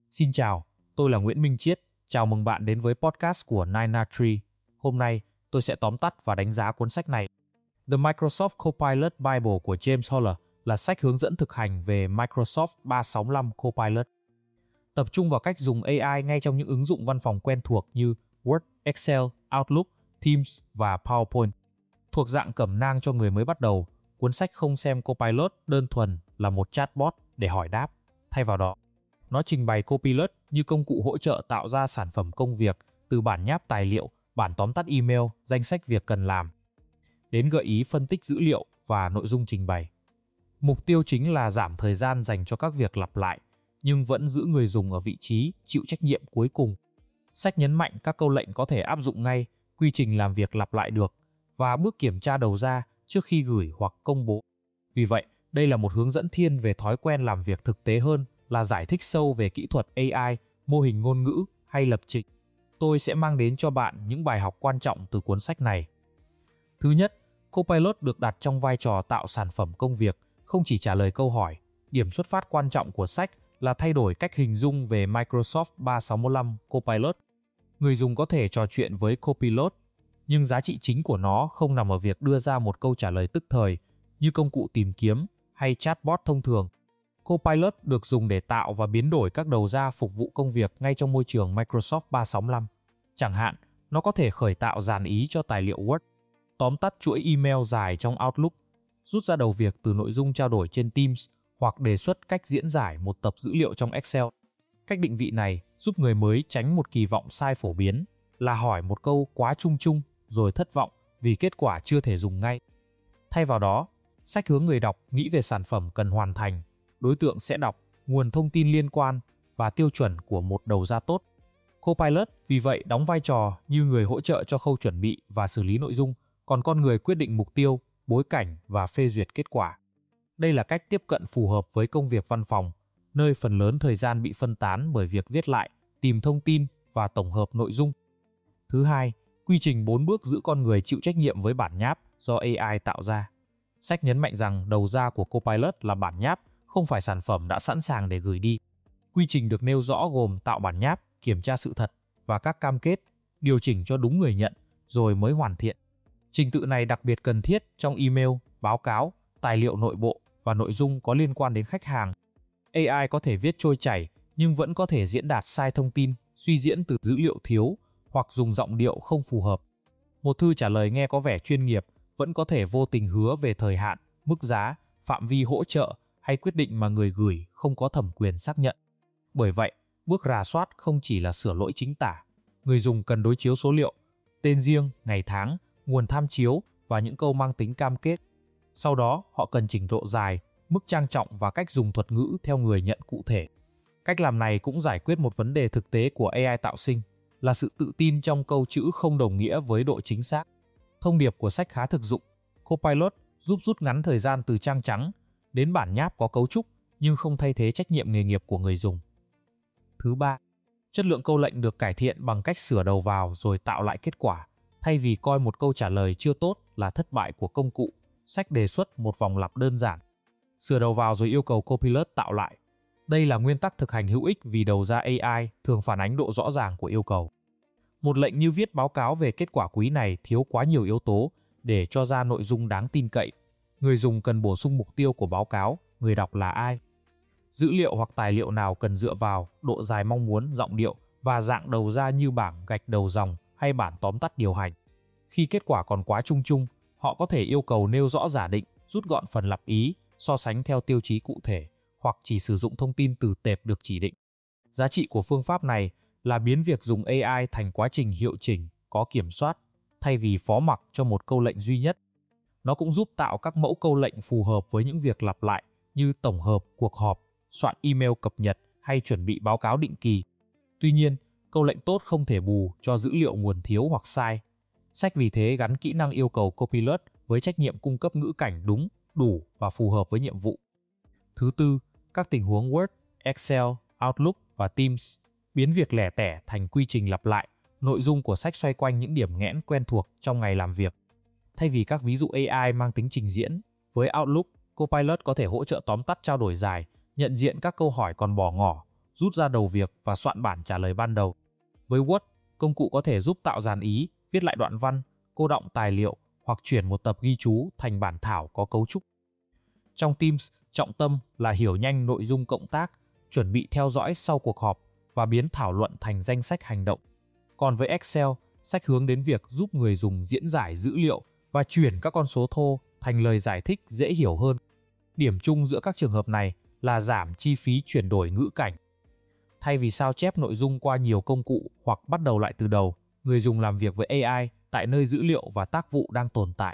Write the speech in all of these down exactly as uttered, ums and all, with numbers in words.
Xin chào, tôi là Nguyễn Minh Chiết. Chào mừng bạn đến với podcast của Nine Tree. Hôm nay, tôi sẽ tóm tắt và đánh giá cuốn sách này. The Microsoft Copilot Bible của James Horler là sách hướng dẫn thực hành về Microsoft ba sáu lăm Copilot. Tập trung vào cách dùng a i ngay trong những ứng dụng văn phòng quen thuộc như Word, Excel, Outlook, Teams và PowerPoint. Thuộc dạng cẩm nang cho người mới bắt đầu, cuốn sách không xem Copilot đơn thuần là một chatbot để hỏi đáp. Thay vào đó, nó trình bày Copilot như công cụ hỗ trợ tạo ra sản phẩm công việc từ bản nháp tài liệu, bản tóm tắt email, danh sách việc cần làm, đến gợi ý phân tích dữ liệu và nội dung trình bày. Mục tiêu chính là giảm thời gian dành cho các việc lặp lại, nhưng vẫn giữ người dùng ở vị trí chịu trách nhiệm cuối cùng. Sách nhấn mạnh các câu lệnh có thể áp dụng ngay, quy trình làm việc lặp lại được, và bước kiểm tra đầu ra trước khi gửi hoặc công bố. Vì vậy, đây là một hướng dẫn thiên về thói quen làm việc thực tế hơn là giải thích sâu về kỹ thuật a i, mô hình ngôn ngữ hay lập trình. Tôi sẽ mang đến cho bạn những bài học quan trọng từ cuốn sách này. Thứ nhất, Copilot được đặt trong vai trò tạo sản phẩm công việc, không chỉ trả lời câu hỏi. Điểm xuất phát quan trọng của sách là thay đổi cách hình dung về Microsoft ba sáu lăm Copilot. Người dùng có thể trò chuyện với Copilot, nhưng giá trị chính của nó không nằm ở việc đưa ra một câu trả lời tức thời như công cụ tìm kiếm hay chatbot thông thường. Copilot được dùng để tạo và biến đổi các đầu ra phục vụ công việc ngay trong môi trường Microsoft ba sáu lăm. Chẳng hạn, nó có thể khởi tạo dàn ý cho tài liệu Word, tóm tắt chuỗi email dài trong Outlook, rút ra đầu việc từ nội dung trao đổi trên Teams hoặc đề xuất cách diễn giải một tập dữ liệu trong Excel. Cách định vị này giúp người mới tránh một kỳ vọng sai phổ biến là hỏi một câu quá chung chung rồi thất vọng vì kết quả chưa thể dùng ngay. Thay vào đó, sách hướng người đọc nghĩ về sản phẩm cần hoàn thành, đối tượng sẽ đọc, nguồn thông tin liên quan và tiêu chuẩn của một đầu ra tốt. Copilot vì vậy đóng vai trò như người hỗ trợ cho khâu chuẩn bị và xử lý nội dung, còn con người quyết định mục tiêu, bối cảnh và phê duyệt kết quả. Đây là cách tiếp cận phù hợp với công việc văn phòng, nơi phần lớn thời gian bị phân tán bởi việc viết lại, tìm thông tin và tổng hợp nội dung. Thứ hai, quy trình bốn bước giữ con người chịu trách nhiệm với bản nháp do a i tạo ra. Sách nhấn mạnh rằng đầu ra của Copilot là bản nháp, không phải sản phẩm đã sẵn sàng để gửi đi. Quy trình được nêu rõ gồm tạo bản nháp, kiểm tra sự thật và các cam kết, điều chỉnh cho đúng người nhận, rồi mới hoàn thiện. Trình tự này đặc biệt cần thiết trong email, báo cáo, tài liệu nội bộ và nội dung có liên quan đến khách hàng. a i có thể viết trôi chảy nhưng vẫn có thể diễn đạt sai thông tin, suy diễn từ dữ liệu thiếu hoặc dùng giọng điệu không phù hợp. Một thư trả lời nghe có vẻ chuyên nghiệp vẫn có thể vô tình hứa về thời hạn, mức giá, phạm vi hỗ trợ hay quyết định mà người gửi không có thẩm quyền xác nhận. Bởi vậy, bước rà soát không chỉ là sửa lỗi chính tả. Người dùng cần đối chiếu số liệu, tên riêng, ngày tháng, nguồn tham chiếu và những câu mang tính cam kết. Sau đó, họ cần chỉnh độ dài, mức trang trọng và cách dùng thuật ngữ theo người nhận cụ thể. Cách làm này cũng giải quyết một vấn đề thực tế của a i tạo sinh, là sự tự tin trong câu chữ không đồng nghĩa với độ chính xác. Thông điệp của sách khá thực dụng. Copilot giúp rút ngắn thời gian từ trang trắng đến bản nháp có cấu trúc nhưng không thay thế trách nhiệm nghề nghiệp của người dùng. Thứ ba, chất lượng câu lệnh được cải thiện bằng cách sửa đầu vào rồi tạo lại kết quả. Thay vì coi một câu trả lời chưa tốt là thất bại của công cụ, sách đề xuất một vòng lặp đơn giản. Sửa đầu vào rồi yêu cầu Copilot tạo lại. Đây là nguyên tắc thực hành hữu ích vì đầu ra a i thường phản ánh độ rõ ràng của yêu cầu. Một lệnh như viết báo cáo về kết quả quý này thiếu quá nhiều yếu tố để cho ra nội dung đáng tin cậy. Người dùng cần bổ sung mục tiêu của báo cáo, người đọc là ai. Dữ liệu hoặc tài liệu nào cần dựa vào, độ dài mong muốn, giọng điệu và dạng đầu ra như bảng gạch đầu dòng hay bản tóm tắt điều hành. Khi kết quả còn quá chung chung, họ có thể yêu cầu nêu rõ giả định, rút gọn phần lặp ý, so sánh theo tiêu chí cụ thể, hoặc chỉ sử dụng thông tin từ tệp được chỉ định. Giá trị của phương pháp này là biến việc dùng a i thành quá trình hiệu chỉnh, có kiểm soát, thay vì phó mặc cho một câu lệnh duy nhất. Nó cũng giúp tạo các mẫu câu lệnh phù hợp với những việc lặp lại như tổng hợp, cuộc họp, soạn email cập nhật hay chuẩn bị báo cáo định kỳ. Tuy nhiên, câu lệnh tốt không thể bù cho dữ liệu nguồn thiếu hoặc sai. Sách vì thế gắn kỹ năng yêu cầu Copilot với trách nhiệm cung cấp ngữ cảnh đúng, đủ và phù hợp với nhiệm vụ. Thứ tư, các tình huống Word, Excel, Outlook và Teams biến việc lẻ tẻ thành quy trình lặp lại. Nội dung của sách xoay quanh những điểm nghẽn quen thuộc trong ngày làm việc. Thay vì các ví dụ a i mang tính trình diễn, với Outlook, Copilot có thể hỗ trợ tóm tắt trao đổi dài, nhận diện các câu hỏi còn bỏ ngỏ, rút ra đầu việc và soạn bản trả lời ban đầu. Với Word, công cụ có thể giúp tạo dàn ý, viết lại đoạn văn, cô đọng tài liệu hoặc chuyển một tập ghi chú thành bản thảo có cấu trúc. Trong Teams, trọng tâm là hiểu nhanh nội dung cộng tác, chuẩn bị theo dõi sau cuộc họp và biến thảo luận thành danh sách hành động. Còn với Excel, sách hướng đến việc giúp người dùng diễn giải dữ liệu và chuyển các con số thô thành lời giải thích dễ hiểu hơn. Điểm chung giữa các trường hợp này là giảm chi phí chuyển đổi ngữ cảnh. Thay vì sao chép nội dung qua nhiều công cụ hoặc bắt đầu lại từ đầu, người dùng làm việc với a i tại nơi dữ liệu và tác vụ đang tồn tại.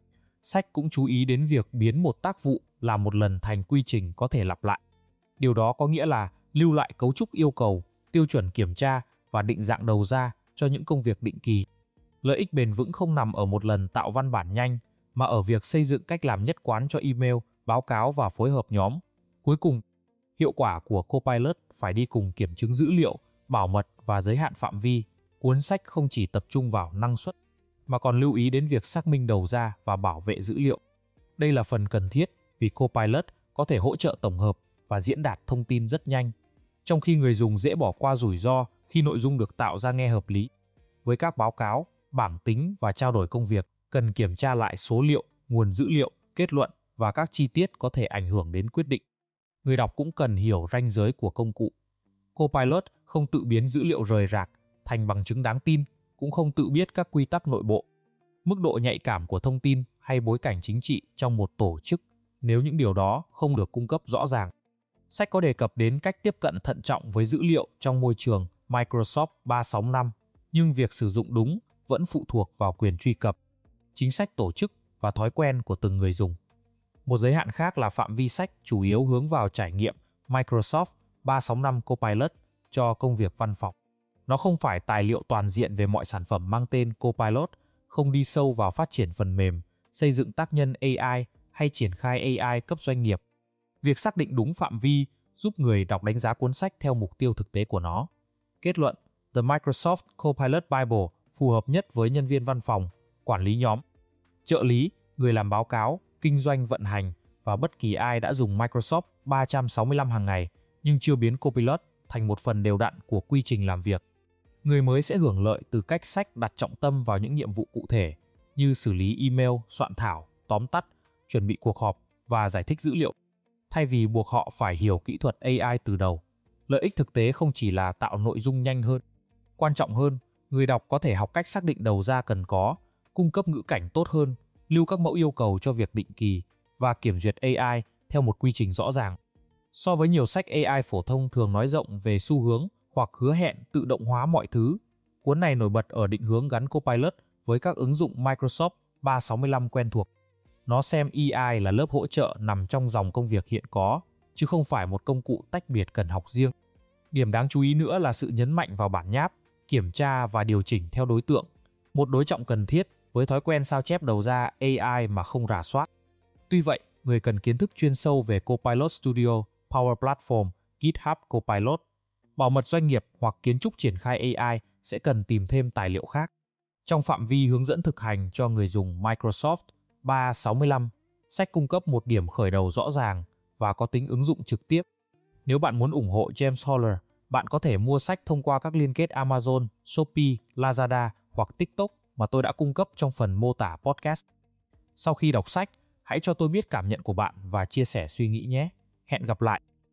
Sách cũng chú ý đến việc biến một tác vụ làm một lần thành quy trình có thể lặp lại. Điều đó có nghĩa là lưu lại cấu trúc yêu cầu, tiêu chuẩn kiểm tra và định dạng đầu ra cho những công việc định kỳ. Lợi ích bền vững không nằm ở một lần tạo văn bản nhanh, mà ở việc xây dựng cách làm nhất quán cho email, báo cáo và phối hợp nhóm. Cuối cùng, hiệu quả của Copilot phải đi cùng kiểm chứng dữ liệu, bảo mật và giới hạn phạm vi. Cuốn sách không chỉ tập trung vào năng suất, mà còn lưu ý đến việc xác minh đầu ra và bảo vệ dữ liệu. Đây là phần cần thiết vì Copilot có thể hỗ trợ tổng hợp và diễn đạt thông tin rất nhanh, trong khi người dùng dễ bỏ qua rủi ro khi nội dung được tạo ra nghe hợp lý. Với các báo cáo, bảng tính và trao đổi công việc, cần kiểm tra lại số liệu, nguồn dữ liệu, kết luận và các chi tiết có thể ảnh hưởng đến quyết định. Người đọc cũng cần hiểu ranh giới của công cụ. Copilot không tự biến dữ liệu rời rạc thành bằng chứng đáng tin, cũng không tự biết các quy tắc nội bộ, mức độ nhạy cảm của thông tin hay bối cảnh chính trị trong một tổ chức nếu những điều đó không được cung cấp rõ ràng. Sách có đề cập đến cách tiếp cận thận trọng với dữ liệu trong môi trường Microsoft ba sáu năm, nhưng việc sử dụng đúng vẫn phụ thuộc vào quyền truy cập, chính sách tổ chức và thói quen của từng người dùng. Một giới hạn khác là phạm vi sách chủ yếu hướng vào trải nghiệm Microsoft ba sáu năm Copilot cho công việc văn phòng. Nó không phải tài liệu toàn diện về mọi sản phẩm mang tên Copilot, không đi sâu vào phát triển phần mềm, xây dựng tác nhân a i hay triển khai a i cấp doanh nghiệp. Việc xác định đúng phạm vi giúp người đọc đánh giá cuốn sách theo mục tiêu thực tế của nó. Kết luận, The Microsoft Copilot Bible phù hợp nhất với nhân viên văn phòng, quản lý nhóm, trợ lý, người làm báo cáo, kinh doanh vận hành và bất kỳ ai đã dùng Microsoft ba sáu năm hàng ngày nhưng chưa biến Copilot thành một phần đều đặn của quy trình làm việc. Người mới sẽ hưởng lợi từ cách sách đặt trọng tâm vào những nhiệm vụ cụ thể như xử lý email, soạn thảo, tóm tắt, chuẩn bị cuộc họp và giải thích dữ liệu, thay vì buộc họ phải hiểu kỹ thuật a i từ đầu. Lợi ích thực tế không chỉ là tạo nội dung nhanh hơn. Quan trọng hơn, người đọc có thể học cách xác định đầu ra cần có, cung cấp ngữ cảnh tốt hơn, lưu các mẫu yêu cầu cho việc định kỳ và kiểm duyệt a i theo một quy trình rõ ràng. So với nhiều sách a i phổ thông thường nói rộng về xu hướng hoặc hứa hẹn tự động hóa mọi thứ, cuốn này nổi bật ở định hướng gắn Copilot với các ứng dụng Microsoft ba sáu năm quen thuộc. Nó xem a i là lớp hỗ trợ nằm trong dòng công việc hiện có, chứ không phải một công cụ tách biệt cần học riêng. Điểm đáng chú ý nữa là sự nhấn mạnh vào bản nháp, kiểm tra và điều chỉnh theo đối tượng, một đối trọng cần thiết với thói quen sao chép đầu ra a i mà không rà soát. Tuy vậy, người cần kiến thức chuyên sâu về Copilot Studio, Power Platform, GitHub Copilot, bảo mật doanh nghiệp hoặc kiến trúc triển khai a i sẽ cần tìm thêm tài liệu khác. Trong phạm vi hướng dẫn thực hành cho người dùng Microsoft ba sáu năm, sách cung cấp một điểm khởi đầu rõ ràng và có tính ứng dụng trực tiếp. Nếu bạn muốn ủng hộ James Holler, bạn có thể mua sách thông qua các liên kết Amazon, Shopee, Lazada hoặc TikTok mà tôi đã cung cấp trong phần mô tả podcast. Sau khi đọc sách, hãy cho tôi biết cảm nhận của bạn và chia sẻ suy nghĩ nhé. Hẹn gặp lại!